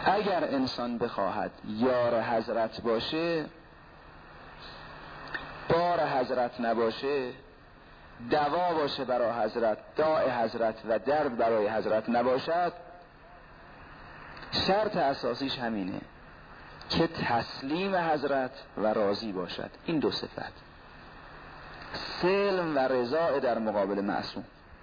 اگر انسان بخواهد یار حضرت باشه، بار حضرت نباشه، دوا باشه برای حضرت، داء حضرت و درد برای حضرت نباشد، شرط اساسیش همینه که تسلیم حضرت و راضی باشد. این دو صفت، سلم و رضا در مقابل معصوم.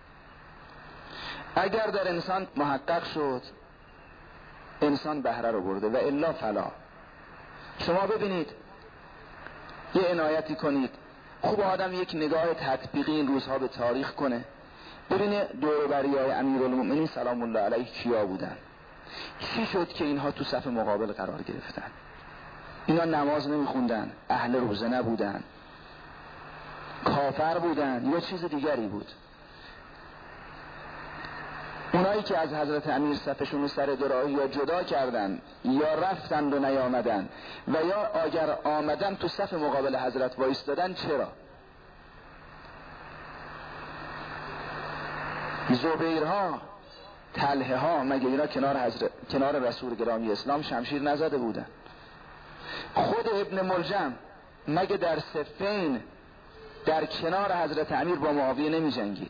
اگر در انسان محقق شد، انسان بهره رو برده و الا فلا. شما ببینید، یه عنایتی کنید، خوب آدم یک نگاه تطبیقی این روزها به تاریخ کنه، ببینه دور و بریای امیرالمومنین سلام الله علیه کیا بودن، چی شد که اینها تو صف مقابل قرار گرفتن. اینا نماز نمیخوندن، اهل روزه نبودن، کافر بودن یا چیز دیگری بود. اونایی که از حضرت امیر صفشون رو سر دراهی یا جدا کردن یا رفتن و نیامدن و یا اگر آمدن تو صف مقابل حضرت وایستادن، چرا؟ زبیرها، طلحه ها، مگه اینا کنار رسول گرامی اسلام شمشیر نزده بودن؟ خود ابن ملجم مگه در صفین در کنار حضرت امیر با معاویه نمی جنگید؟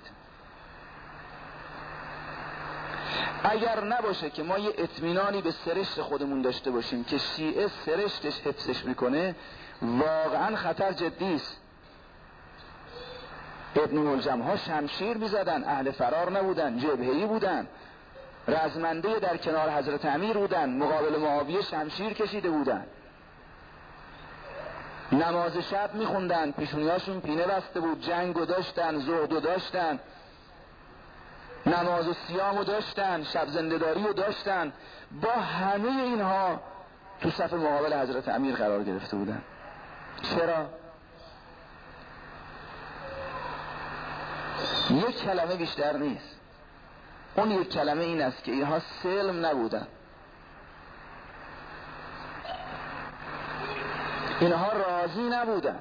اگر نباشه که ما یه اطمینانی به سرشت خودمون داشته باشیم که شیعه سرشتش حفظش میکنه، واقعا خطر جدی است. ابن ملجم ها شمشیر میزدن، اهل فرار نبودن، جبهه‌ای بودن، رزمنده در کنار حضرت امیر بودن، مقابل معاویه شمشیر کشیده بودن، نماز شب میخوندن، پیشونیاشون پینه بسته بود، جنگو داشتن، زهدو داشتن، نماز و صیامو داشتن، شب زنده‌داریو داشتن. با همه اینها تو صف مقابل حضرت امیر قرار گرفته بودن. چرا؟ یک کلمه بیشتر نیست. اون یک کلمه این است که اینها سلم نبودن، اینها راضی نبودن،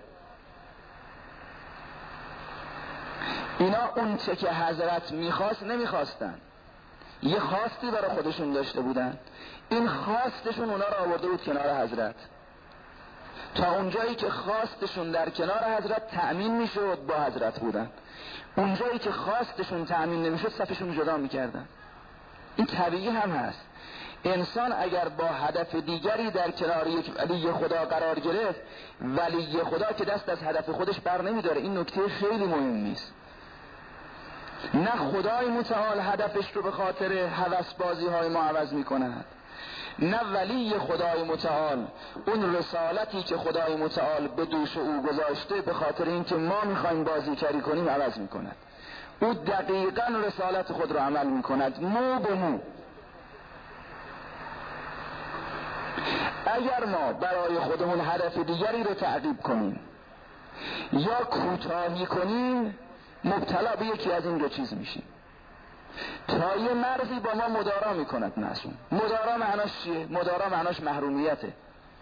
اینا اون چه که حضرت میخواست نمیخواستن، یه خواستی برای خودشون داشته بودن. این خواستشون اونا رو آورده بود کنار حضرت. تا اونجایی که خواستشون در کنار حضرت تأمین میشد با حضرت بودن، اونجایی که خواستشون تأمین نمیشد صفشون جدا میکردن. این طبیعی هم هست. انسان اگر با هدف دیگری در کنار یک ولی خدا قرار گرفت، ولی خدا که دست از هدف خودش بر نمیداره. این نکته خیلی مهمی است. نه خدای متعال هدفش رو به خاطر هوس بازی های ما عوض میکند، نه ولی خدای متعال اون رسالتی که خدای متعال به دوش او گذاشته به خاطر اینکه ما میخوایم بازیگری کنیم عوض میکند. او دقیقاً رسالت خود رو عمل میکند، مو به مو. اگر ما برای خودمون هدف دیگری رو تعقیب کنیم یا کوتاهی کنیم، مبتلا به یکی از این دو چیز میشیم. تا یه مرزی با ما مدارا میکند معصوم. مدارا معناش چیه؟ مدارا معناش محرومیته.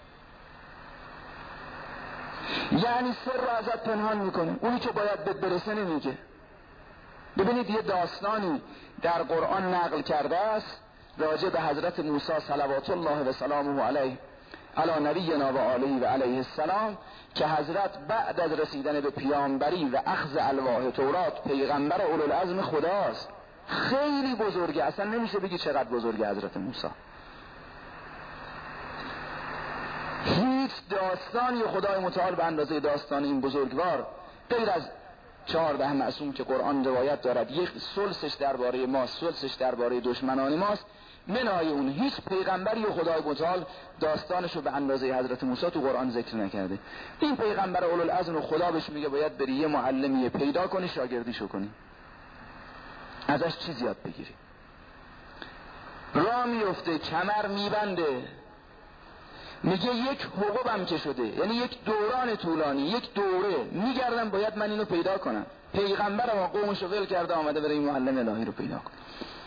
یعنی سر رو ازت پنهان میکنه، اونی که باید به برسه نمیگه. ببینید یه داستانی در قرآن نقل کرده است راجع به حضرت موسی صلوات الله و سلامه علیه علی نبینا و آله و علیه السلام، که حضرت بعد از رسیدن به پیامبری و اخذ الواح تورات پیغمبر اولوالعزم خداست. خیلی بزرگه، اصلا نمیشه بگی چقدر بزرگه حضرت موسی. هیچ داستانی خدای متعال به اندازه داستان این بزرگوار غیر از 14 معصوم که قرآن روایت دارد، یک ثلثش درباره ماست، ثلثش درباره دشمنان ماست، منهای اون هیچ پیغمبری و خدای متعال داستانشو به اندازه حضرت موسی تو قرآن ذکر نکرده. این پیغمبر اولوالعزم و خدا بهش میگه باید بری یه معلمی پیدا کنی، شاگردیشو کنی، ازش چیز یاد بگیری. راه میفته، کمر میبنده، میگه یک حقوقم که شده، یعنی یک دوران طولانی، یک دوره میگردم باید من اینو پیدا کنم. پیغمبرم و قومشو ول کرده آمده برای این معلم الهی رو پیدا کنه.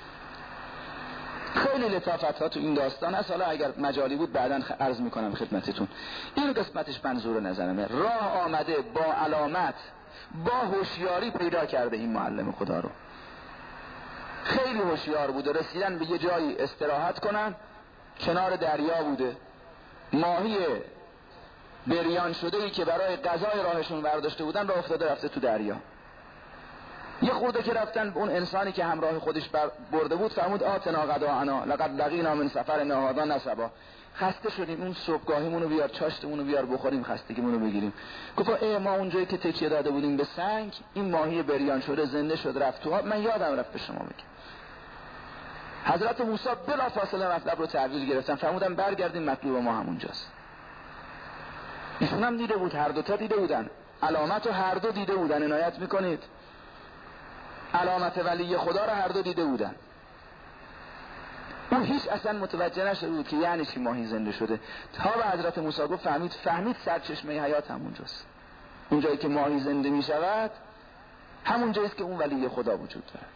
خیلی لطافت ها تو این داستان هست. حالا اگر مجالی بود بعداً عرض میکنم خدمتتون. این قسمتش منظور نظرمه. راه آمده، با علامت، با هوشیاری پیدا کرده این معلم خدا رو. خیلی هوشیار بوده. رسیدن به یه جایی استراحت کنن، کنار دریا بوده، ماهی بریان شده ای که برای غذای راهشون برداشته بودن را افتاده رفته تو دریا. یه خورده که رفتن، اون انسانی که همراه خودش برده بود فرمود آتنا غداءنا لقد لقینا من سفرنا هذا نصبا، خسته شدیم، اون صبحگاهیمونو بیار، چاشتمونو بیار بخوریم، خستگیمونو بگیریم. گفت ما اونجایی که تکیه داده بودیم به سنگ، این ماهی بریان شده زنده شد رفت تو آب، من یادم رفت به شما بگم. حضرت موسی بلا فاصله مطلب رو تحویل گرفتن، فرمودن برگردیم مطلوب ما همونجاست. ایشون هم دیده بود، هر دوتا دیده بودن، علامت رو هر دو دیده بودن. عنایت میکنید علامت ولی خدا رو هر دو دیده بودن. اون هیچ اصلا متوجه نشده بود که یعنی چی ماهی زنده شده، تا به حضرت موسی گفت فهمید سرچشمه حیات همونجاست. اونجایی که ماهی زنده میشود همون جاییست که اون ولی خدا وجود داره.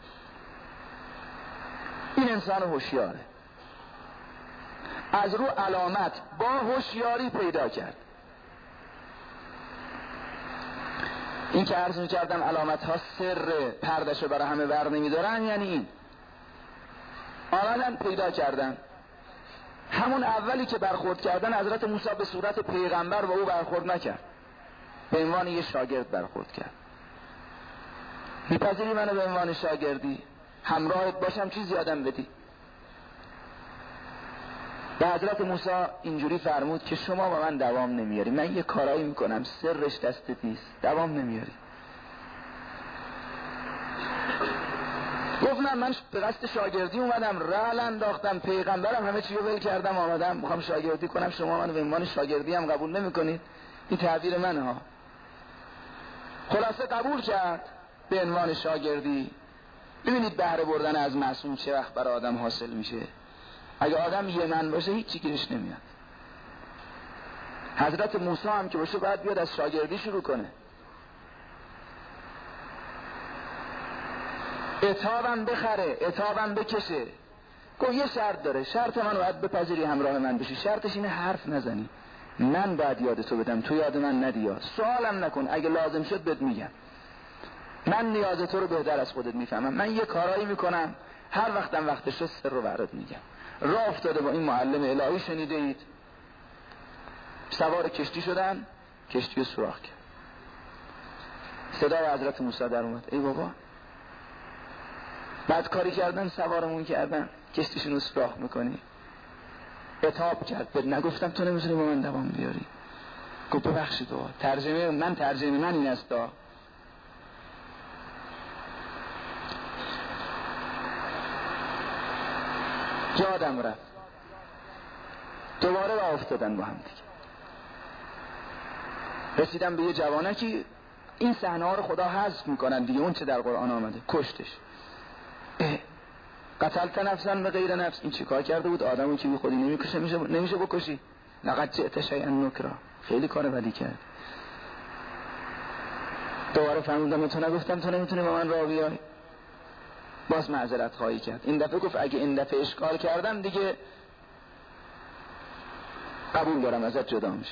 این انسان هوشیاره، از رو علامت با هوشیاری پیدا کرد. این که عرض می‌کردم علامت ها سر پردهشو برای همه بر نمی‌دارن، یعنی این آمدن پیدا کردن. همون اولی که برخورد کردن حضرت موسی به صورت پیغمبر با او برخورد نکرد، به عنوان یه شاگرد برخورد کرد. میپذیری منو به عنوان شاگردی، همراهت باشم، چیزی یادم بدی؟ به حضرت موسی اینجوری فرمود که شما با من دوام نمیاری، من یه کارایی میکنم سرش دستت نیست، دوام نمیاری. گفت نه، من به قصد شاگردی اومدم، رعل انداختم، پیغمبرم، همه چی رو ول کردم آمدم میخوام شاگردی کنم، شما منو به عنوان شاگردی هم قبول نمیکنید. این تعبیر منه ها. خلاصه قبول کرد به عنوان شاگردی. ببینید بهره بردن از معصوم چه وقت برای آدم حاصل میشه. اگه آدم یه من باشه هیچی گیرش نمیاد. حضرت موسی هم که باشه باید بیاد از شاگردی شروع کنه. عتابم بخره، عتابم بکشه. گفت یه شرط داره، شرط من باید بپذیری همراه من بشی. شرطش اینه حرف نزنی، من باید یاد تو بدم، تو یاد من ندی. سوالم نکن، اگه لازم شد بهت میگم. من نیاز تو رو بهتر از خودت میفهمم. من یه کارایی میکنم، هر وقتم وقتش شد سر رو برات میگم. راه افتاده با این معلم الهی، شنیده اید، سوار کشتی شدن، کشتی رو سوراخ کرد. صدای حضرت موسی در اومد، ای بابا بعد کاری کردن، سوارمون کردن، کشتیشون رو سوراخ میکنی. عتاب کرد، بهت نگفتم تو نمیتونی با من دوام بیاری؟ گفت ببخشید ترجمه من این است دا. یادم رفت. دوباره راه افتادن با هم دیگه. رسیدم به یه جوانکی، این صحنه ها رو خدا حذف میکنن دیگه، اون چه در قرآن آمده، کشتش. قتلت نفسا به غیر نفس، این چی کار کرده بود؟ آدمو که بی خودی نمیکشه، نمیشه بکشی. لقد جئت شیئا نکرا، خیلی کار بدی کرد. دوباره فرمودم تو نگفتم تو نمیتونی با من راه بیای؟ باز معذرت خواهی کرد. این دفعه گفت اگه این دفعه اشکال کردم دیگه قبول دارم ازت جدا میشه.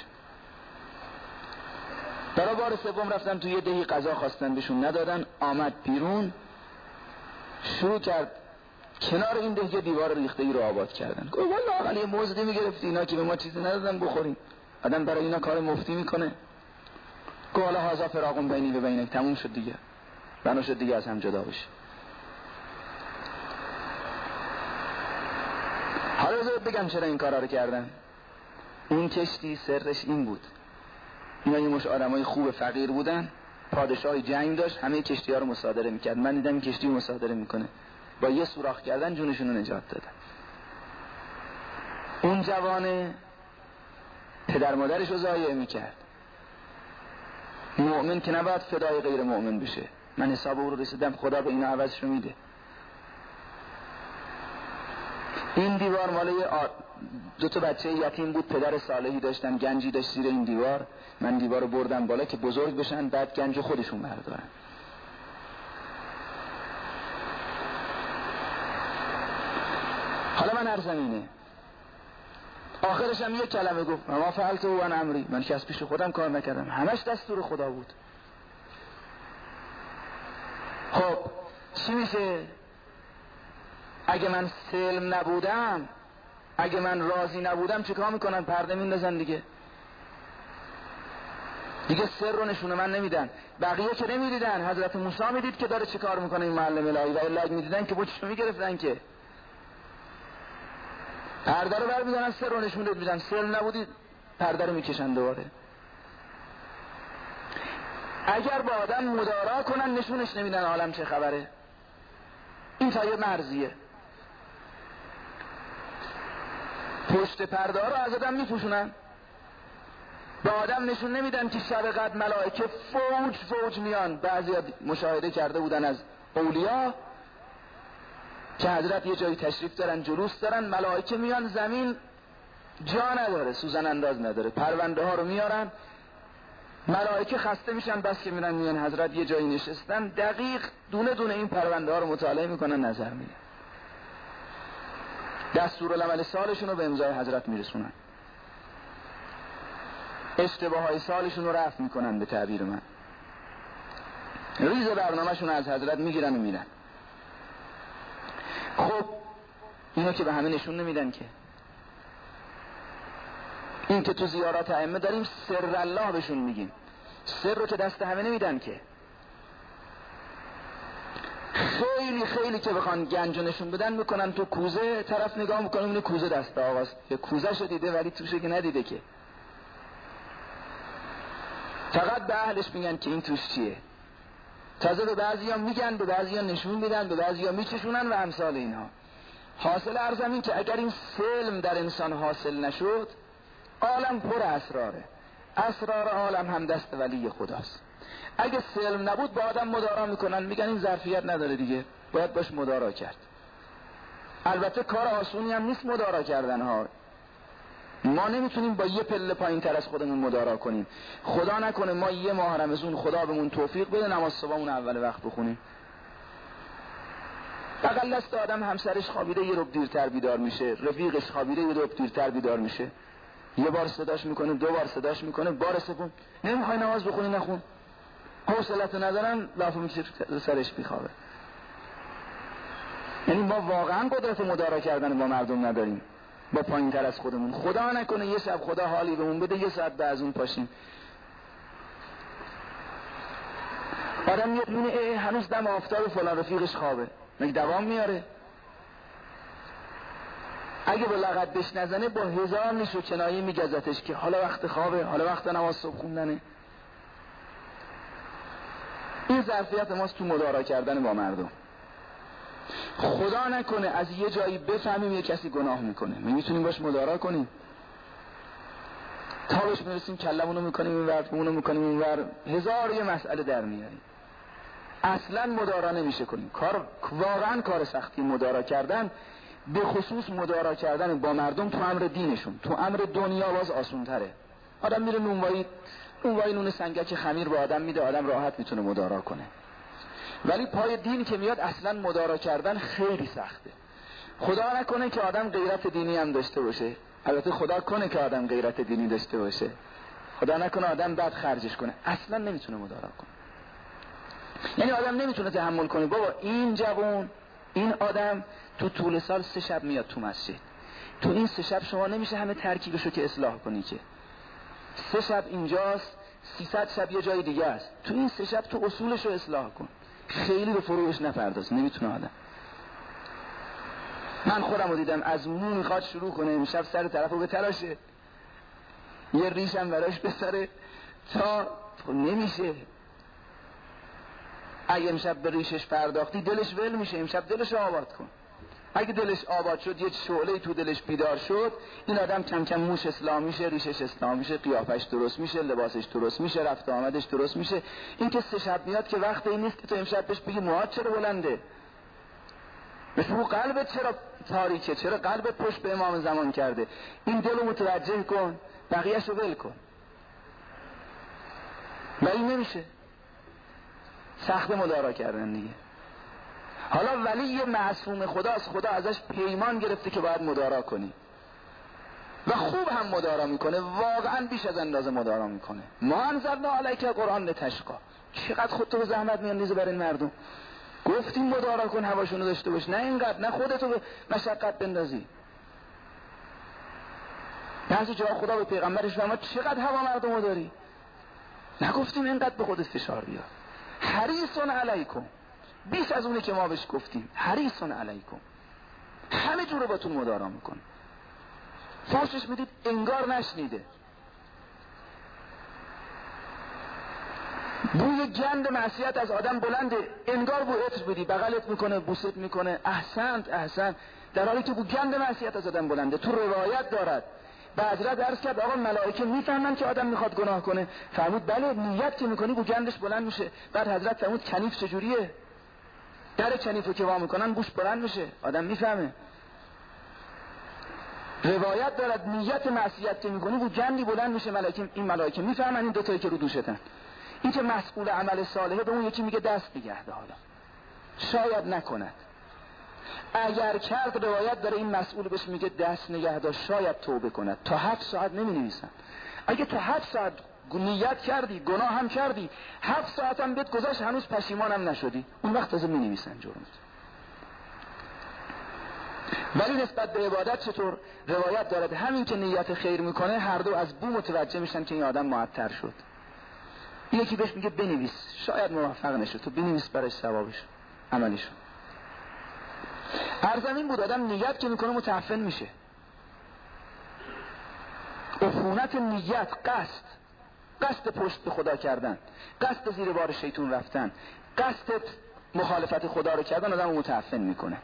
برای بار سوم رفتن توی یه دهی غذا خواستن، بهشون ندادن. آمد بیرون، شروع کرد کنار این ده دیوار ریخته ای رو آباد کردن. گفت والله علی موزدی میگرفتی، اینا که به ما چیزی ندادن بخوریم، آدم برای اینا کار مفتی میکنه. گفت حالا هذا فراق بینی و بینک، تموم شد دیگه، بنا شد دیگه از هم جدا بشیم. حالا بگم چرا این کارا رو کردن. این کشتی سرش این بود، اینا یه مش آدمای خوب فقیر بودن، پادشاهی جنگ داشت، همه کشتی ها رو مصادره میکرد. من دیدم این کشتی رو مصادره میکنه، با یه سوراخ کردن جونشون رو نجات دادن. اون جوانه پدر مادرش رو ضایع میکرد. مؤمن که نباید فدای غیر مؤمن بشه. من حساب او رو رسیدم، خدا به اینا عوضش رو میده. این دیوار ماله دو تا بچه یتیم بود، پدر صالحی داشتن، گنجی داشت زیر این دیوار. من دیوار رو بردم بالا که بزرگ بشن، بعد گنج خودشون بردارن. حالا من عرضم اینه، آخرش هم یک کلمه گفت ما فعلته و انا امری، من که از پیش خودم کار نکردم، همش دستور خدا بود. خب چی میشه اگه من سلم نبودم؟ اگه من راضی نبودم چیکار میکنن؟ پرده میندازن دیگه سر رو نشونه من نمیدن. بقیه که نمیدیدن، حضرت موسی میدید که داره چیکار میکنه این معلم الهی، و الا میدیدن که بوچشو میگرفتن که پرده رو برمیدارن، سر رو نشون میدن. سر نبودید پرده رو میکشن دوباره. اگر با آدم مدارا کنن نشونش نمیدن عالم چه خبره. این تا یه مرزیه. پشت پرده ها رو از آدم میپوشونن، به آدم نشون نمیدن که شب قدر ملائکه فوج میان. بعضی مشاهده کرده بودن از اولیا که حضرت یه جایی تشریف دارن، جلوس دارن، ملائکه میان، زمین جا نداره، سوزن انداز نداره، پرونده ها رو میارن، ملائکه خسته میشن، بس که میان حضرت یه جایی نشستن، دقیق دونه دونه این پرونده ها رو مطالعه میکنن، نظر میدن، دستورالعمل سالشون رو به امضای حضرت میرسونن، اشتباه های سالشون رو رفع میکنن. به تعبیر من ریز برنامهشون از حضرت میگیرن و میرن. خب اینو که به همه نشون نمیدن که این که تو زیارات ائمه داریم سر الله بهشون میگیم، سر رو که دست همه نمیدن که. خیلی که بخوان گنج نشون بدن میکنن تو کوزه، طرف نگاه میکنه اون کوزه دست آقاست، که کوزه شو دیده ولی توشه که ندیده که. فقط به اهلش میگن که این توش چیه. تازه به بعضیا میگن، به بعضیا نشون میدن، به بعضیا میچشونن و امثال اینها. حاصل عرضم این که اگر این سلم در انسان حاصل نشد، عالم پر اسراره، اسرار عالم هم دست ولی خداست. اگه سلم نبود با آدم مدارا میکنن، میگن این ظرفیت نداره دیگه، باید باش مدارا کرد. البته کار آسونی هم نیست مدارا کردن ها. ما نمیتونیم با یه پله پایین تر از خودمون مدارا کنیم. خدا نکنه ما یه ماه رمضان خدا بهمون توفیق بده نماز صبحمون اول وقت بخونیم. بغل دست آدم همسرش خوابیده یه ربع دیرتر بیدار میشه، رفیقش خوابیده یه ربع دیرتر بیدار میشه، یه بار صداش میکنه، دو بار صداش میکنه، بار سوم نمیخوای نماز بخونی نخون، حوصله‌تو ندارن، لافو میکشه سرش میخوابه. یعنی ما واقعا قدرت مدارا کردن با مردم نداریم، با پایین تر از خودمون. خدا نکنه یه شب خدا حالی بهمون بده یه ساعت بعد از اون پاشیم آدم میاد میونه هنوز دم آفتاب فلان رفیقش خوابه، مگه دوام میاره؟ اگه به لغت بهش نزنه با هزار نیش و کنایه میگذتش که حالا وقت خوابه، حالا وقت نماز صبح خوندنه. این ظرفیت ماست تو مدارا کردن با مردم. خدا نکنه از یه جایی بفهمیم یه کسی گناه میکنه، میتونیم باش مدارا کنیم، تا بهش میرسیم کلمونو میکنیم این ور، اونو میکنیم این ور، هزار یه مسئله در میاریم. اصلا مدارا نمیشه کنیم. واقعا کار سختی مدارا کردن، به خصوص مدارا کردن با مردم تو امر دینشون. تو امر دنیا باز آسون تره. آدم میره نونوایی نون سنگک خمیر به آدم میده، آدم راحت میتونه مدارا کنه. ولی پای دین که میاد اصلا مدارا کردن خیلی سخته. خدا نکنه که آدم غیرت دینی هم داشته باشه، البته خدا کنه که آدم غیرت دینی داشته باشه، خدا نکنه آدم بعد خرجش کنه، اصلا نمیتونه مدارا کنه. یعنی آدم نمیتونه تحمل کنه بابا این جوان، این آدم تو طول سال 3 شب میاد تو مسجد، تو این 3 شب شما نمیشه همه ترکیبشو که اصلاح کنی که 3 شب اینجاست، 300 شب یه جای دیگه است، تو این 3 شب تو اصولشو اصلاح کن، خیلی به فروش نپرداز، نمیتونه آدم. من خودم رو دیدم از مو میخواد شروع کنه امشب سر طرفو به تراشه، یه ریشم براش بسره تا نمیشه. اگه امشب به ریشش پرداختی دلش ول میشه، امشب دلش آباد کن. اگه دلش آباد شد، یه شعله تو دلش بیدار شد، این آدم کم کم موش اسلام میشه، ریشش اسلام میشه، قیافش درست میشه، لباسش درست میشه، رفت آمدش درست میشه. این که 3 شب میاد که وقت این نیست که تو امشب بهش بگی موهات چرا بلنده، مثل قلبت چرا تاریکه، چرا قلبت پشت به امام زمان کرده، این دلو متوجه کن، بقیه‌شو ول کن. ولی نمیشه، سخت مدارا کردن دیگه. حالا ولی یه معصوم خداست، خدا ازش پیمان گرفته که باید مدارا کنی و خوب هم مدارا میکنه، واقعا بیش از اندازه مدارا میکنه. ما انزلنا علیک قرآن لتشقی، چقدر خودتو به زحمت میاندازی برای این مردم. گفتیم مدارا کن، هواشونو داشته باش، نه اینقدر، نه خودتو به مشقت بندازی. بعضی جا خدا به پیغمبرش فرمود چقدر هوا مردمو داری؟ نگفتیم اینقدر به خودت فشار بیار. حریصون علیکم، بیش از اونه که ما بهش گفتیم. حریصون علیکم، همه جوره باتون مدارا میکنه. فحشش میدید انگار نشنیده. بوی گند معصیت از آدم بلنده، انگار بو عطر بدی بغلت میکنه، بوست میکنه، احسنت احسنت، در حالی که بو گند معصیت از آدم بلنده. تو روایت دارد به حضرت عرض کرد آقا ملائکه میفهمن که آدم میخواد گناه کنه؟ فرمود بله، نیت که میکنی بو گندش بلند میشه. بعد حضرت فرمود کنیف چجوریه؟ در کنیفو که وا میکنن بوش بلند میشه، آدم میفهمه. روایت دارد نیت معصیت که میکنی بو گندی بلند میشه، این ملائکه میفهمن این دوتایی که رو دوشتن. این که مسئول عمل صالحه به اون یکی میگه دست نگه دار، شاید نکند. اگر کرد روایت داره این مسئول بهش میگه دست نگه دار، شاید توبه کند. تا 7 ساعت نمینویسن. اگه تا 7 ساعت نیت کردی گناه هم کردی، 7 ساعت هم بهت گذشت هنوز پشیمانم نشدی، اون وقت تازه مینویسن جرمت. ولی نسبت به عبادت چطور؟ روایت دارد همین که نیت خیر میکنه هر دو از بو متوجه میشن که این آدم معطر شد. یکی بهش میگه بنویس، شاید موفق نشد، تو بنویس برای ثوابش عملیش. هر زمین بود آدم نیت که میکنه متعفن میشه. عفونت نیت، قصد پشت به خدا کردن، قصد زیر بار شیطون رفتن، قصد مخالفت خدا رو کردن آدم متعفن میکنه.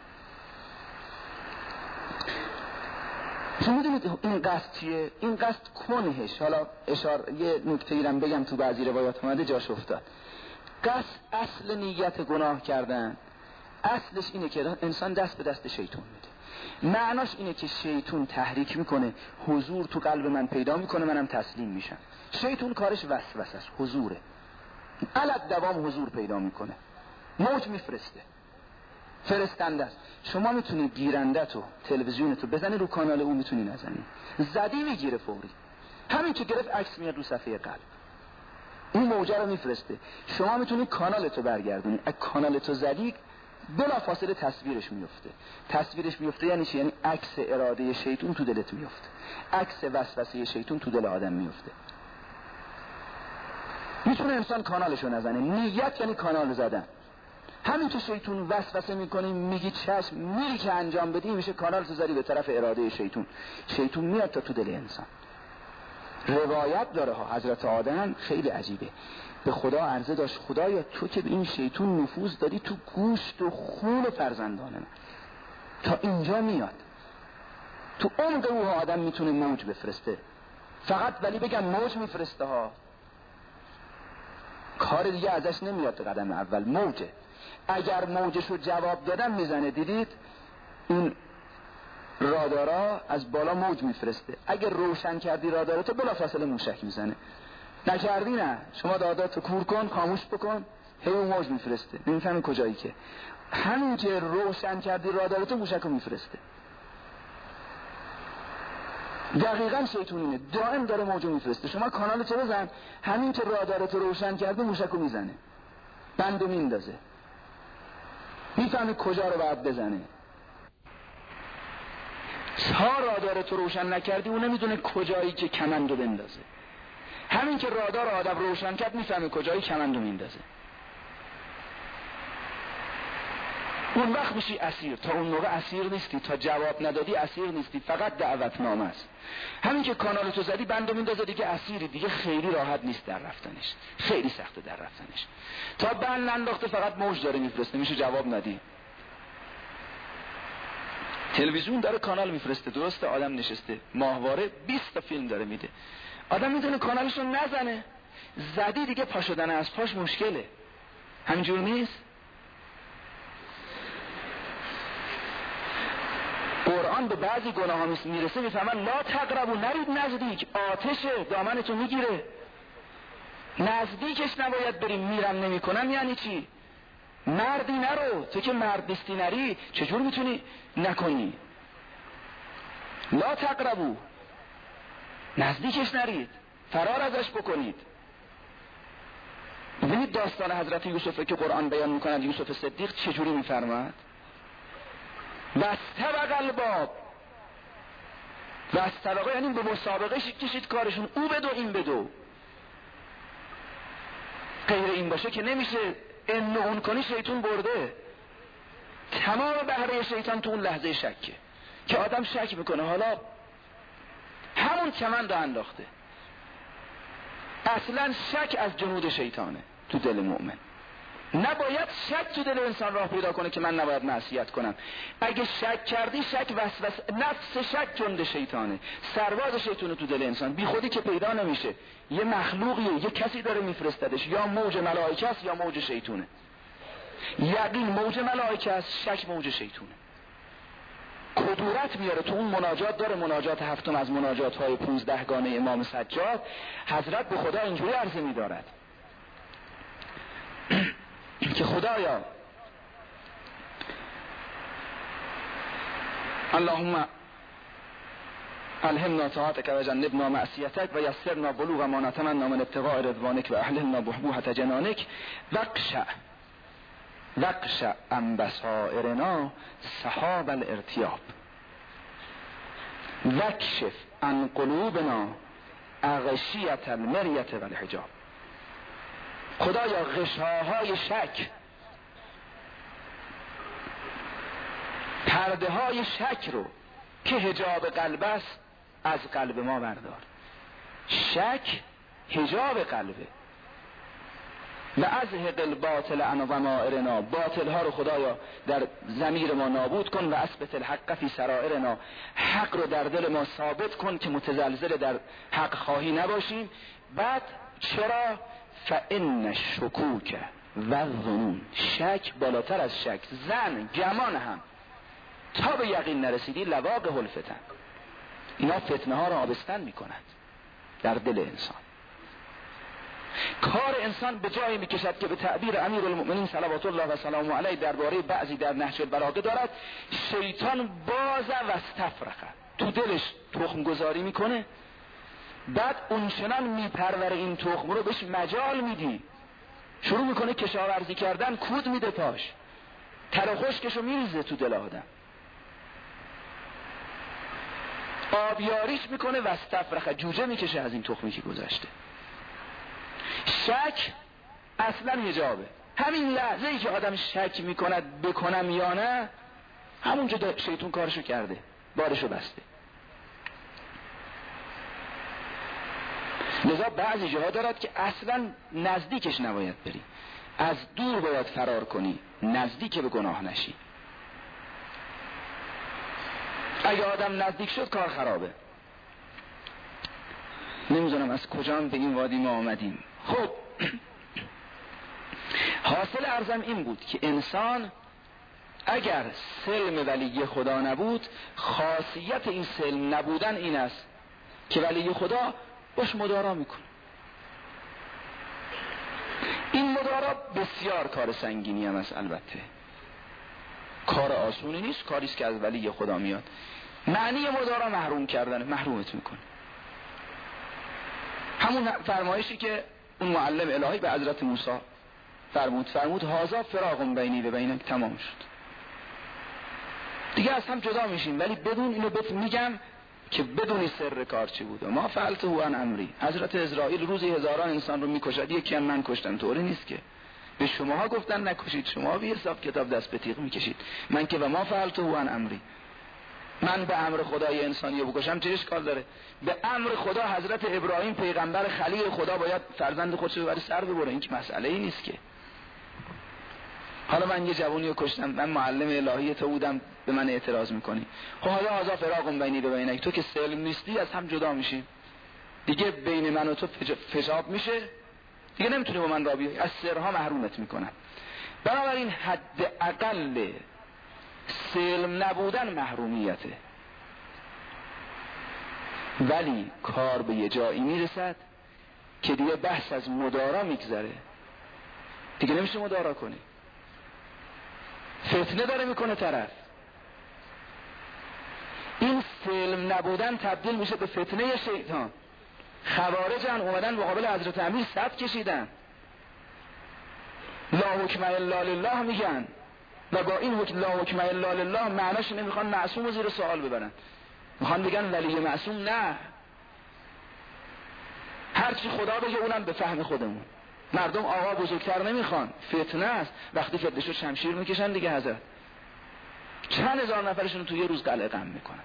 شما میدونید این قصد چیه؟ این قصد کنهش. حالا یه نکته ایرم بگم، تو بعضی روایات اومده جاش افتاد. قصد اصل نیت گناه کردن اصلش اینه که انسان دست به دست شیطون میده. معناش اینه که شیطون تحریک میکنه، حضور تو قلب من پیدا میکنه، منم تسلیم میشم. شیطون کارش وسوسه است، حضوره. علت دوام حضور پیدا میکنه، موج میفرسته، فرستنده است. شما میتونی گیرنده تو تلویزیونتو بزنی رو کانال اون، میتونی نزنی، زدی میگیره فوری. همین که گرفت عکس میاد رو صفحه قلب، این موجه رو میفرسته. شما میتونی کانالتو برگردونی، اگه کانالتو زدی بلا فاصله تصویرش میفته. یعنی چی؟ یعنی عکس اراده شیطون تو دلت میفته، عکس وسوسه شیطون تو دل آدم میفته. میتونه انسان کانالشو نزنه. نیت یعنی کانال زدن. همین که شیطون وسوسه میکنی، میگی چشم، میری که انجام بدی، میشه کانال تو زدی به طرف اراده شیطون. شیطون میاد تا تو دل انسان. روایت داره ها، حضرت آدم خیلی عجیبه، به خدا عرضه داشت خدایا تو که به این شیطون نفوذ دادی تو گوشت و خون فرزندان من، تا اینجا میاد. تو عمق او آدم میتونه موج بفرسته فقط، ولی بگم موج میفرسته ها، کار دیگه ازش نمیاد. قدم اول موجه. اگر موجشو جواب دادن میزنه، دیدید این رادارا از بالا موج میفرسته. اگر روشن کردی رادارتو بلا فاصله موشک میزنه. نکردی نه، شما رادارتو کور کن، خاموش بکن، هی اون موج میفرسته، نمیفهمی کجایی که. همین که روشن کردی رادارتو موشکو میفرسته. دقیقاً شیطون اینه، دائم داره موجو میفرسته. شما کانالتو بزن، همین که رادارتو روشن کردی موشکو میزنه، بندو میندازه، میفهمی کجا رو باید بزنه. تا رادارتو روشن نکردی اون نمیدونه کجایی که کمندو بندازه. همین که رادار آدم روشن کرد میفهمه کجایی کمندو میندازه. اون وقت میشی اسیر. تا اون موقع اسیر نیستی، تا جواب ندادی اسیر نیستی، فقط دعوتنامه است. همین که کانالتو زدی بندو میندازه، دیگه اسیری، دیگه خیلی راحت نیست در رفتنش، خیلی سخته در رفتنش. تا بند ننداخته فقط موج داره میفرسته، میشه جواب ندی. تلویزیون داره کانال میفرسته، درسته، آدم نشسته ماهواره 20 تا فیلم داره میده، آدم میدونه کانالشو نزنه، زدی دیگه پا شدن از پاش مشکله. همینجور نیست؟ قرآن به بعضی گناه ها میرسه میفهمن لا تقربوا، نرید نزدیک، آتشه دامنتو میگیره، نزدیکش نباید بریم. میرم نمی کنم یعنی چی؟ مردی نرو، تو که مرد نیستی نری، چجور میتونی نکنی؟ لا تقربوا، نزدیکش نرید، فرار ازش بکنید. ببینید داستان حضرت یوسف که قرآن بیان میکند، یوسف صدیق چجوری میفرماد؟ واستبق الباب، و از طبقه یعنی به مسابقه کشید کارشون، او بدو این بدو، غیر این باشه که نمیشه. این اون کنی شیطان برده. تمام بهره شیطان تو اون لحظه شکه که آدم شک میکنه حالا همون کمند رو انداخته. اصلا شک از جنود شیطانه تو دل مؤمن. نباید شک تو دل انسان راه پیدا کنه که من نباید معصیت کنم. اگه شک کردی، شک وسوسه، نفس شک جند شیطانه، سرباز شیطانه تو دل انسان، بی خودی که پیدا نمیشه. یه مخلوقیه، یه کسی داره میفرستدش، یا موج ملائکه است یا موج شیطانه. یقین موج ملائکه است، شک موج شیطانه. کدورت میاره تو اون مناجات. داره مناجات هفتم از مناجات های 15 گانه امام سجاد. حضرت به خدا اینجوری عرضه می‌دارد که خدایا اللهم الهمنا طاعتك و جنبنا معصیتك و یسرنا بلوغ ما نتمنى من ابتغاء رضوانك و احللنا بحبوحة جنانك وقشع عن بصائرنا سحاب الارتیاب وکشف عن قلوبنا اغشیة المریة و الحجاب. خدایا غشاهای شک، پرده های شک رو که حجاب قلب است از قلب ما بردار. شک حجاب قلبه. و ازهق الباطل عن ضمائرنا، باطل ها رو خدایا در ضمیر ما نابود کن. و اثبت الحق فی سرائرنا، حق رو در دل ما ثابت کن که متزلزل در حق خواهی نباشیم. بعد چرا؟ فان الشکوک و الظنون، شک بالاتر از شک، ظن گمان هم تا به یقین نرسیدی لواقع الفتن، اینا فتنه ها رو آبستن میکنند در دل انسان. کار انسان به جایی میکشد که به تعبیر امیرالمؤمنین صلوات الله و سلامه علیه درباره بعضی در نهج البلاغه دارد، شیطان باز و استفرخه، تو دلش تخم گذاری میکنه، بعد اونچنان میپروره این تخم رو، بهش مجال میدی، شروع میکنه کشاورزی کردن، کود میده پاش، تر و خشکشو میریزه تو دل آدم، آبیاریش میکنه و استفرخه، جوجه میکشه از این تخمی که گذاشته. شک اصلا حجابه. همین لحظه ای که آدم شک میکند بکنم یا نه، همونجا شیطان کارشو کرده، بارشو بسته. لذا بعضی جاها دارد که اصلا نزدیکش نباید بری، از دور باید فرار کنی، نزدیک به گناه نشی. اگه آدم نزدیک شد کار خرابه. نمیدونم از کجا به این وادی ما آمدیم. خب حاصل عرضم این بود که انسان اگر سلم ولی خدا نبود، خاصیت این سلم نبودن این است که ولی خدا باش مدارا میکنه. این مدارا بسیار کار سنگینی هم است، البته کار آسونی نیست، کاریست که از ولی خدا میاد. معنی مدارا محروم کردن، محرومت میکنه. همون فرمایشی که اون معلم الهی به حضرت موسی فرمود هازا فراق بینی و بینک، تمام شد دیگه، از هم جدا میشیم. ولی بدون اینو میگم که بدونی سر کار چی بود. ما فعلته عن امری. حضرت اسرائیل روزی هزاران انسان رو میکشد، یکی هم من کشتم. طوری نیست که به شماها گفتن نکشید، شما بی حساب کتاب دست به تیغ میکشید. من که و ما فعلته عن امری، من به امر خدای انسانی بکشم چه اشکال داره؟ به امر خدا حضرت ابراهیم پیغمبر خلیل خدا باید فرزند خودش رو بر سر ببره، این که مسئله ای نیست که. حالا من یه جوونی رو کشتم، من معلم الهی تو بودم، به من اعتراض میکنی. خب حالا هزا فراق بینی و بینک، تو که سلم نیستی از هم جدا میشیم دیگه، بین من و تو فجاب میشه دیگه، نمیتونی با من را بیایی، از سرها محرومت میکنن. بنابراین حد اقل سلم نبودن محرومیته. ولی کار به یه جایی میرسد که دیگه بحث از مدارا میگذره، دیگه نمیشه مدارا کنی، فتنه داره میکنه طرف. این سلم نبودن تبدیل میشه به فتنه شیطان. خوارجن اومدن مقابل حضرت امیر صف کشیدن، لا حکم الا لله میگن، و با این حکم لا حکم الا لله معناش نمیخوان معصوم رو زیر سوال ببرن. میخوان بگن ولی معصوم نه، هرچی خدا بگه اونم به فهم خودمون. مردم آقا بزرگتر نمیخوان، فتنه است. وقتی فتنه شد شمشیر میکشن دیگه حضرت. چند هزار نفرشون تو یه روز قلعه قم میکنن.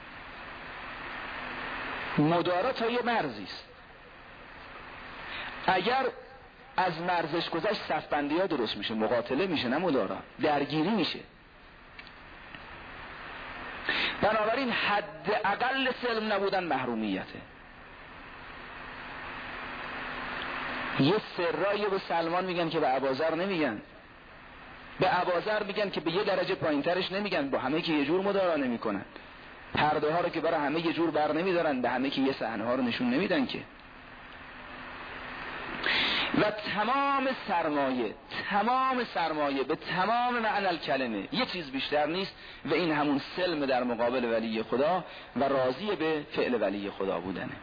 مدارا تا یه مرزی است، اگر از مرزش گذشت صفبندی ها درست میشه، مقاتله میشه، نه مدارا، درگیری میشه. بنابراین حد اقل سلم نبودن محرومیته. یه سرایی به سلمان میگن که به ابوذر نمیگن. به ابوذر میگن که به یه درجه پایینترش نمیگن. با همه که یه جور مدارا نمیکنن، پرده ها رو که برای همه یه جور بر نمیدارن، به همه که یه صحنه ها رو نشون نمیدن که. و تمام سرمایه به تمام معنی الکلمه یه چیز بیشتر نیست و این همون سلم در مقابل ولی خدا و راضی به فعل ولی خدا بودنه.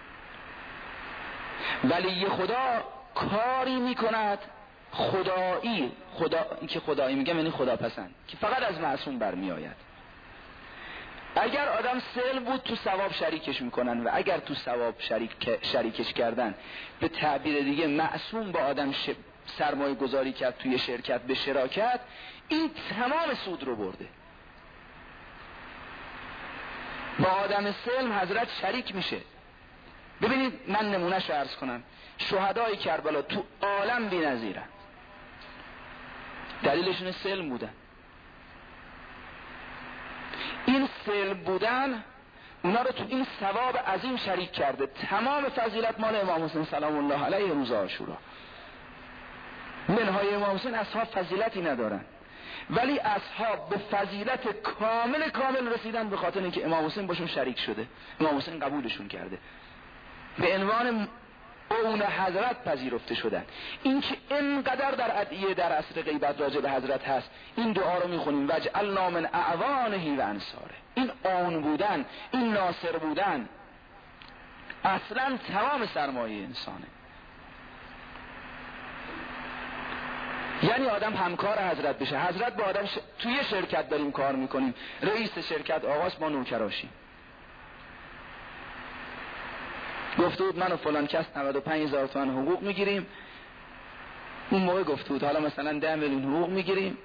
ولی خدا کاری میکند خدایی، که خدایی میگم یعنی خدا پسند، که فقط از معصوم برمی آید. اگر آدم سلم بود تو ثواب شریکش میکنن و اگر تو ثواب شریکش کردن، به تعبیر دیگه معصوم با آدم سرمایه گذاری کرد توی شرکت به شراکت، این تمام سود رو برده. با آدم سلم حضرت شریک میشه. ببینید من نمونه‌شو عرض کنم. شهدای کربلا تو عالم بی‌نظیرن، دلیلشون سلم بودن. این سلم بودن اونا رو تو این ثواب عظیم شریک کرده. تمام فضیلت مال امام حسین سلام الله علیه روز عاشورا. منهای امام حسین اصحاب فضیلتی ندارن، ولی اصحاب به فضیلت کامل رسیدن به خاطر اینکه امام حسین باشون شریک شده، امام حسین قبولشون کرده، به عنوان اون حضرت پذیرفته شدن. این که اینقدر در ادعیه در عصر غیبت راجع به حضرت هست، این دعا رو میخونیم وجعلنا من اعوانه و انصاره. این اون بودن، این ناصر بودن اصلا تمام سرمایه انسانه. یعنی آدم همکار حضرت بشه. حضرت با آدم توی شرکت داریم کار میکنیم، رئیس شرکت آقاست، ما نوکراشیم. گفته بود من و فلان کس 95,000 تومان حقوق میگیریم. اون موقع گفته بود حالا مثلا 10 میلیون حقوق میگیریم،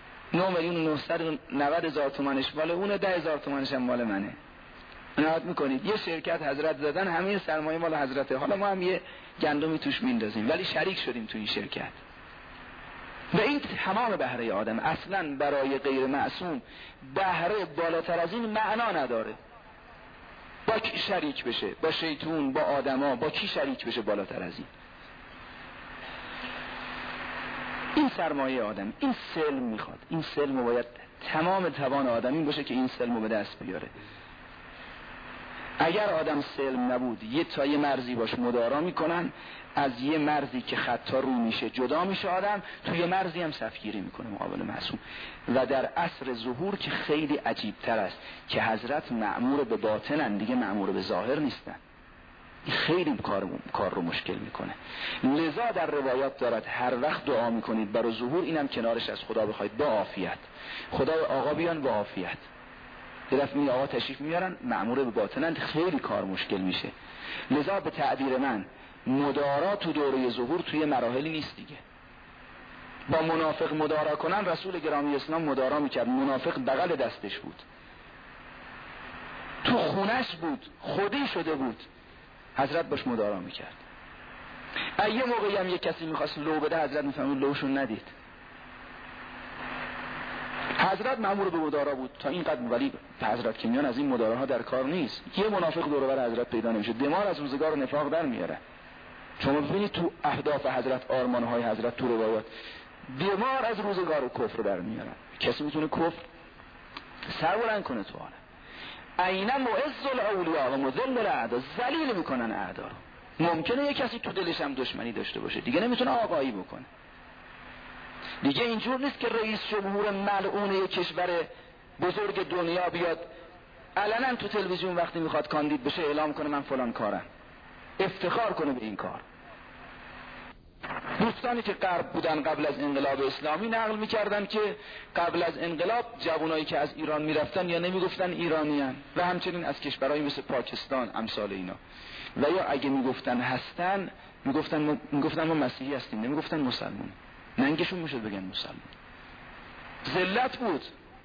9,990,000 تومانش مال اونه، 10,000 تومانش هم مال منه. نهاد میکنید یه شرکت حضرت زدن، همه سرمایه مال حضرته، حالا ما هم یه گندمی توش میندازیم ولی شریک شدیم توی این شرکت. و این تمام بهره آدم. اصلا برای غیر معصوم بهره بالاتر از این معنا نداره. با کی شریک بشه؟ با شیطون، با آدما، با کی شریک بشه بالاتر از این؟ این سرمایه آدم، این سلم میخواد. این سلم باید تمام توان آدم این باشه که این سلم به دست بیاره. اگر آدم سلم نبود، یه مرزی باش مدارا میکنن، از یه مرزی که خطا رو میشه جدا میشه آدم، توی مرزی هم صفگیری میکنه مقابل معصوم. و در عصر ظهور که خیلی عجیب تر است که حضرت مأمور به باطنن، دیگه مأمور به ظاهر نیستن. خیلی کار رو مشکل میکنه. لذا در روایات دارد هر وقت دعا میکنید برای ظهور، اینم کنارش از خدا بخواید با عافیت. خدای آقا بیان با عافیت. یه دفعه می آقا تشریف میارن مأمور به باطنن، خیلی کار مشکل میشه. لذا به تعبیر من مدارا تو دوره ظهور توی مراحلی نیست دیگه. با منافق مدارا کنن، رسول گرامی اسلام مدارا میکرد. منافق بغل دستش بود، تو خونش بود، خودی شده بود، حضرت باش مدارا میکرد. یه موقعی هم یه کسی میخواست لو بده، حضرت میفهمید لوشون ندید. حضرت مأمور به مدارا بود تا اینقدر، ولی حضرت که میان از این مداراها در کار نیست. یه منافق دور و بر حضرت پیدا نمیشه، دمار از روزگار نفاق در میاره. شما ببینید تو اهداف حضرت، آرمانهای حضرت تو روایات، دمار از روزگار کفر در میاره. کسی میتونه کفر سر بلند کنه تو آنه. عین معز الاولیا و مذل الاعدا، ذلیل میکنن اعدا رو. ممکنه یه کسی تو دلش هم دشمنی داشته باشه، دیگه نمیتونه آقایی بکنه. دیگه اینجور نیست که رئیس جمهور ملعون یک کشور بزرگ دنیا بیاد علنا تو تلویزیون وقتی میخواد کاندید بشه اعلام کنه من فلان کارم، افتخار کنه به این کار. دوستانی که غرب بودن قبل از انقلاب اسلامی نقل میکردن که قبل از انقلاب جوانایی که از ایران میرفتن یا نمیگفتن ایرانیان و همچنین از کشورهای مثل پاکستان امثال اینا، و یا اگه میگفتن هستن میگفتن ما مسیحی هستیم، نمیگفتن مسلمان. ننگشون میشد بگن مسلمان. ذلت بود.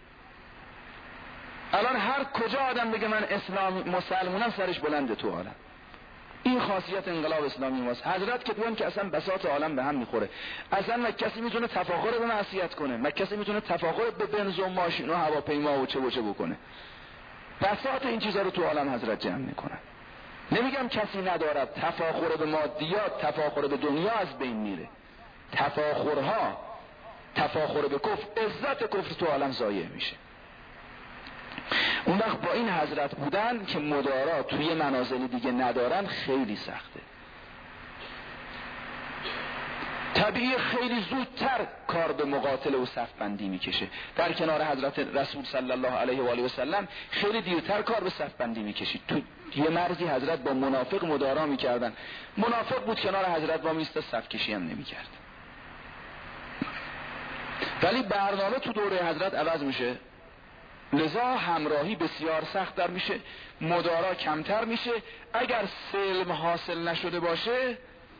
الان هر کجا آدم بگه من اسلامی مسلمانم سرش بلنده تو عالم. این خاصیت انقلاب اسلامی ماست. حضرت که دیدن که اصلا بساط عالم به هم میخوره، اصلا کسی میتونه تفاخر به معصیت کنه، کسی میتونه تفاخر به بنز و ماشین و هواپیما و چه بکنه. بساط این چیزا رو تو عالم حضرت جمع میکنن. نمیگم کسی ندارد، تفاخر به مادیات، تفاخر به دنیا از بین میره. تفاخر به کفر، عزت کفر تو عالم ضایع میشه. اون وقت با این حضرت بودن که مدارا توی منازل دیگه ندارن خیلی سخته. طبیعی خیلی زودتر کار به مقاتله و صف بندی میکشه. در کنار حضرت رسول صلی الله علیه و آله و سلم خیلی دیرتر کار به صف بندی میکشید. تو یه مرزی حضرت با منافق مدارا میکردن، منافق بود کنار حضرت با میسته صف کشی هم نمیکرد. ولی برنامه تو دوره حضرت عوض میشه، لذا همراهی بسیار سخت در میشه، مدارا کمتر میشه. اگر سلم حاصل نشده باشه،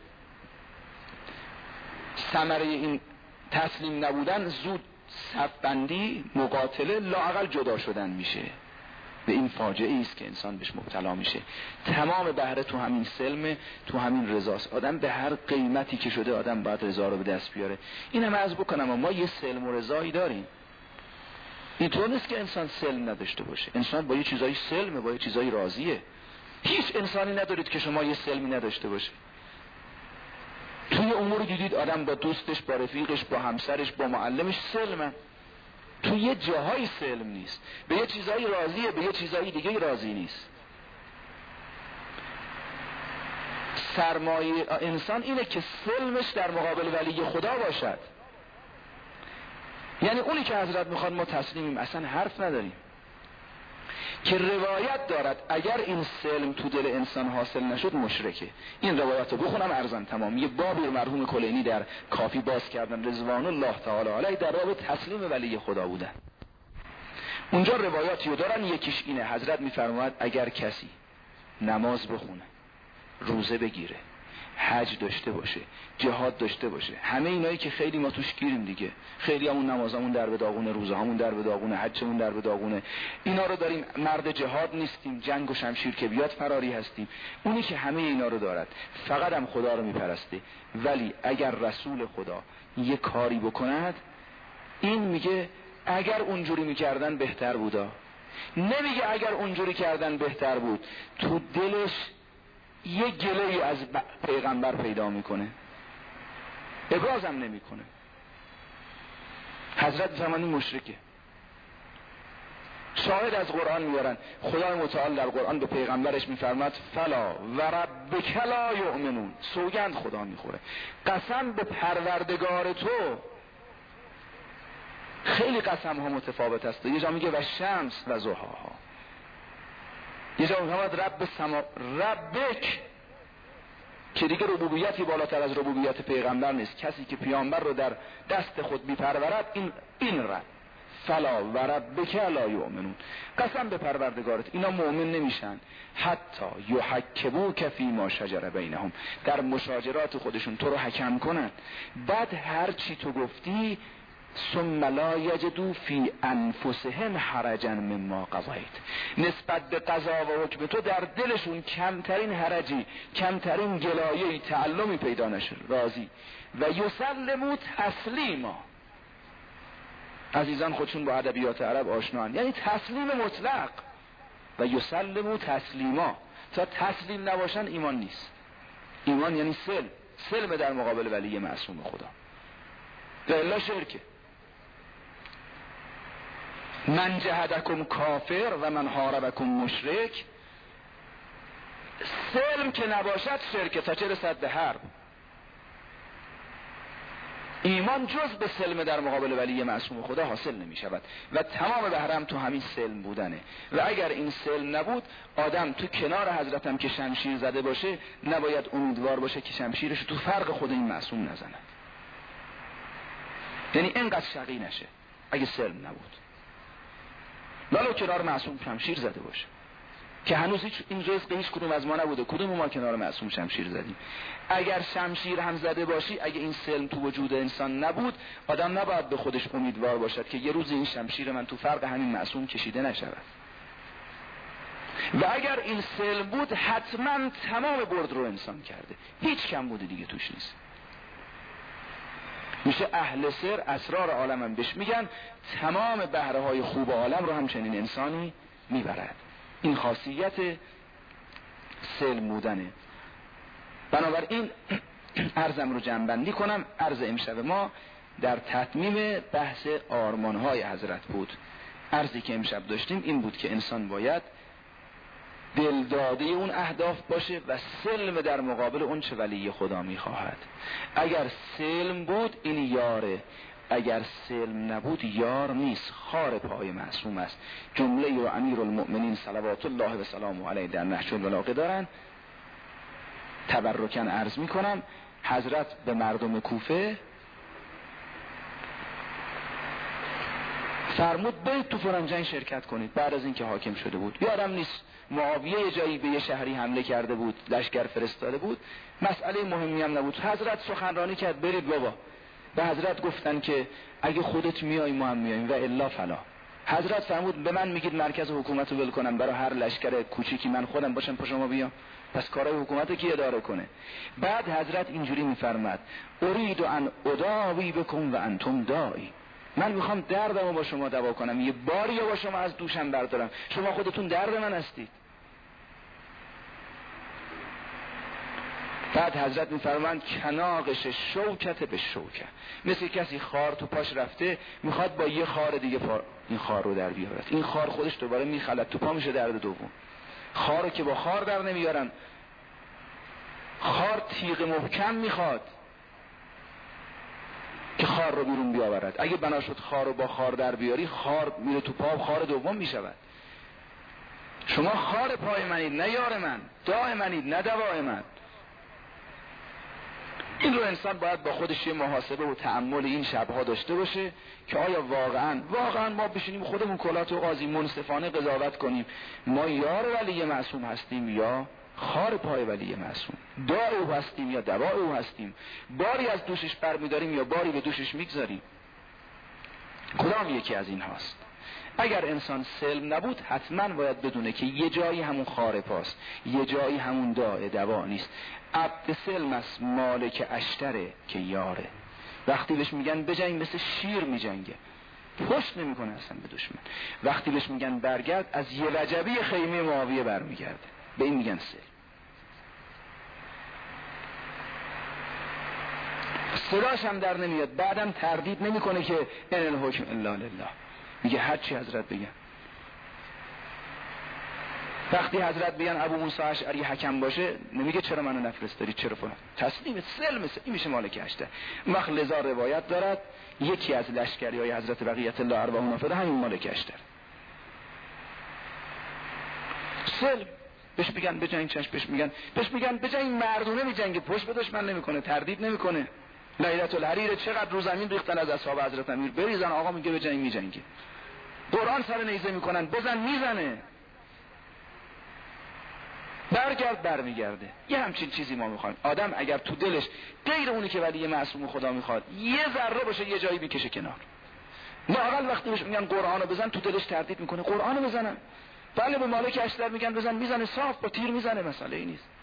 ثمره این تسلیم نبودن زود صف بندی، مقاتله، لااقل جدا شدن میشه. به این فاجعه است که انسان بهش مبتلا میشه. تمام بهره تو همین سلم، تو همین رضاست. آدم به هر قیمتی که شده آدم باید رضا رو به دست بیاره. این هم عرض بکنم ما یه سلم و رضایی داریم. اینطور نیست که انسان سلم نداشته باشه. انسان با یه چیزایی سلمه، با یه چیزایی راضیه. هیچ انسانی ندارید که شما یه سلمی نداشته باشه. توی امور دیدید آدم با دوستش، با رفیقش، با همسرش، با معلمش سلمه. توی یه جاهای سلم نیست. به یه چیزایی راضیه، به یه چیزایی دیگه راضی نیست. سرمایه انسان اینه که سلمش در مقابل ولی خدا باشد. یعنی اونی که حضرت میخواد ما تسلیمیم، اصلا حرف نداریم. که روایت دارد اگر این سلم تو دل انسان حاصل نشد مشرکه. این روایت رو بخونم ارزن تمام. یه بابی مرحوم کلینی در کافی باز کردن رضوان الله تعالی علیه در باب تسلیم ولی خدا بودن. اونجا روایاتی رو دارن، یکیش اینه حضرت میفرماید اگر کسی نماز بخونه، روزه بگیره، حج داشته باشه، جهاد داشته باشه، همه اینایی که خیلی ما توش گیریم دیگه، خیلی همون نمازمون در به داغونه، روزه همون در به داغونه، حجمون در به داغونه، اینا رو داریم، مرد جهاد نیستیم، جنگ و شمشیر که بیاد فراری هستیم. اونی که همه اینا رو دارد فقط هم خدا رو میپرسته، ولی اگر رسول خدا یه کاری بکند، این میگه اگر اونجوری میکردن بهتر بودا. نمیگه اگر اونجوری کردن بهتر بود، تو دلش یه گله‌ای از پیغمبر پیدا میکنه، ابراز هم نمیکنه. حضرت زمانی مشرکه. شاهد از قرآن میارن، خدای متعال در قرآن به پیغمبرش میفرماد فلا و ربک لا یؤمنون، سوگند خدا میخوره، قسم به پروردگار تو. خیلی قسم ها متفاوت است. یه جا میگه و شمس و ضحاها، یه جا میفرماد ربک، که دیگه ربوبیتی بالاتر از ربوبیت پیغمبر نیست. کسی که پیامبر رو در دست خود میپرورد این رب. فلا و ربک لا یؤمنون، قسم به پروردگارت اینا مؤمن نمیشن حتی یحکموک فی ما شجر بینهم، در مشاجرات خودشون تو رو حکم کنن، بعد هر چی تو گفتی ثم لا یجدوا فی انفسهم حرجا مما قضیت، نسبت به قضا و حکم تو در دلشون کمترین حرجی، کمترین گلایه‌ای، تعلمی پیدا نشه، راضی. و یسلموا تسلیما، عزیزان خودشون با ادبیات عرب آشنان، یعنی تسلیم مطلق. و یسلموا تسلیما، تا تسلیم نباشن ایمان نیست. ایمان یعنی سلم در مقابل ولی معصوم خدا، و الا شرکه. من جهدکم کافر و من حاربکم مشرک، سلم که نباشد شرکه، تا چه رسد به حرب. ایمان جز به سلم در مقابل ولی معصوم خدا حاصل نمی شود و تمام بهرم تو همین سلم بودنه. و اگر این سلم نبود، آدم تو کنار حضرتم که شمشیر زده باشه نباید امیدوار باشه که شمشیرش تو فرق خود این معصوم نزنه. یعنی اینقدر شقی نشه اگه سلم نبود، ولو کنار معصوم شمشیر زده باشه، که هنوز این رزق هیچ کدوم از ما نبوده. کدوم ما کنار معصوم شمشیر زدیم؟ اگر شمشیر هم زده باشی، اگه این سلم تو وجود انسان نبود، آدم نباید به خودش امیدوار باشد که یه روز این شمشیر من تو فرق همین معصوم کشیده نشود. و اگر این سلم بود، حتما تمام برد رو انسان کرده، هیچ کم بوده دیگه توش نیست. میشه اهل سر، اسرار عالم هم بهش میگن، تمام بهره های خوب عالم رو همچنین انسانی میبرد. این خاصیت سلم بودنه. بنابراین عرضم رو جمع‌بندی کنم. عرض امشب ما در تتمیم بحث آرمان‌های حضرت بود. عرضی که امشب داشتیم این بود که انسان باید دلداده اون اهداف باشه و سلم در مقابل اون چه ولی خدا میخواهد. اگر سلم بود این یاره، اگر سلم نبود یار نیست، خار پای معصوم است. جمله رو امیرالمؤمنین صلوات الله و سلامه علیه در نهج البلاغه دارن. تبرکاً عرض میکنم، حضرت به مردم کوفه فرمود برید تو فلان جنگ شرکت کنید. بعد از اینکه حاکم شده بود، یادم نیست معاویه جایی به یه شهری حمله کرده بود، لشکر فرستاده بود، مسئله مهمی هم نبود، حضرت سخنرانی کرد برید بابا. به حضرت گفتن که اگه خودت میای ما هم میاییم و الا فلا. حضرت فرمود به من میگید مرکز حکومت رو ول کنم برای هر لشکر کوچیکی من خودم باشم پا شما بیام؟ پس کارهای حکومت کی اداره کنه؟ بعد حضرت اینجوری میفرماد اريد ان اداوی بكم و انتم دائی. من میخوام دردمو با شما دوا کنم، یه باری با شما از دوشم بردارم، شما خودتون درد من هستید. بعد حضرت میفرمایند کناقش شوکت به شوکه، مثل کسی خار تو پاش رفته میخواد با یه خار دیگه این خار رو در بیارد، این خار خودش دوباره میخلد تو پا، میشه درد دوم. خار رو که با خار در نمیارن، خار تیغ محکم میخواد که خار رو بیرون بیاورد. اگه بنا شد خار رو با خار در بیاری، خار میره تو پا، خار دوم میشود. شما خار پای منید نه یار من، داء منید نه دوای من. این رو انسان باید با خودش یه محاسبه و تأمل این شبها داشته باشه که آیا واقعا ما بشینیم خودمون کلات و قاضی منصفانه قضاوت کنیم ما یار ولی معصوم هستیم یا خار پای ولی معصوم، داء او هستیم یا دواء او هستیم، باری از دوشش برمیداریم یا باری به دوشش میگذاریم، کدام یکی از این هاست؟ اگر انسان سلم نبود حتما باید بدونه که یه جایی همون خار پاست، یه جایی همون داء دوا نیست. عبد سلم است مالک اشتره که یاره. وقتی بهش میگن بجنگ مثل شیر میجنگه، پشت نمیکنه اصلا به دشمن. وقتی بهش میگن برگرد از یه وجبی خیمه معاویه برمیگرده. به این میگن سلم. صداش هم در نمیاد، بعدم تردید نمیکنه که ان الحکم الا لله، میگه هر چی حضرت بگن. وقتی حضرت بگن ابو موسی اشعری حکم باشه نمیگه چرا منو نفرستادی، چرا فلان، تسلیم سلم این میشه مالک اشتر. وقت لذا روایت دارد یکی از لشکریای حضرت بقیت الله ارواحهم فدا همین مالک اشتر. سلم بهش میگن بجنگ، چش بهش میگن بجنگ، مردونه میجنگه، پشت به دشمن نمیکنه، تردید نمیکنه. لیلة الحریر چقدر رو زمین ریختن از اصحاب حضرت امیر، بریزن آقا میگه بجنگ میجنگه. قرآن سر نیزه میکنن بزن میزنه، برگرد برمیگرده. یه همچین چیزی ما میخوایم. آدم اگر تو دلش غیر اونی که ولی معصوم خدا میخواد یه ذره باشه یه جایی میکشه کنار. لااقل وقتی بهش میگن قرآنو بزن تو دلش تردید میکنه، قرآنو بزنم. بله به مالک اشتر میگن بزن، میزنه، صاف با تیر میزنه، مسئله ای نیست.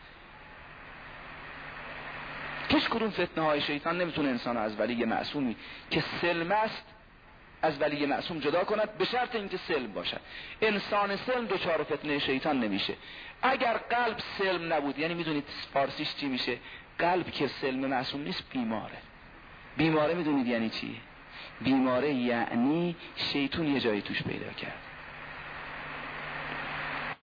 هیچ کدوم فتنه های شیطان نمیتونه انسان از ولی معصومی که سلم است از ولی معصوم جدا کند، به شرط اینکه سلم باشد. انسان سلم دچار فتنه شیطان نمیشه. اگر قلب سلم نبود، یعنی میدونید فارسیش چی میشه؟ قلب که سلم معصوم نیست بیماره. بیماره میدونید یعنی چی؟ بیماره یعنی شیطان یه جایی توش پیدا کرد.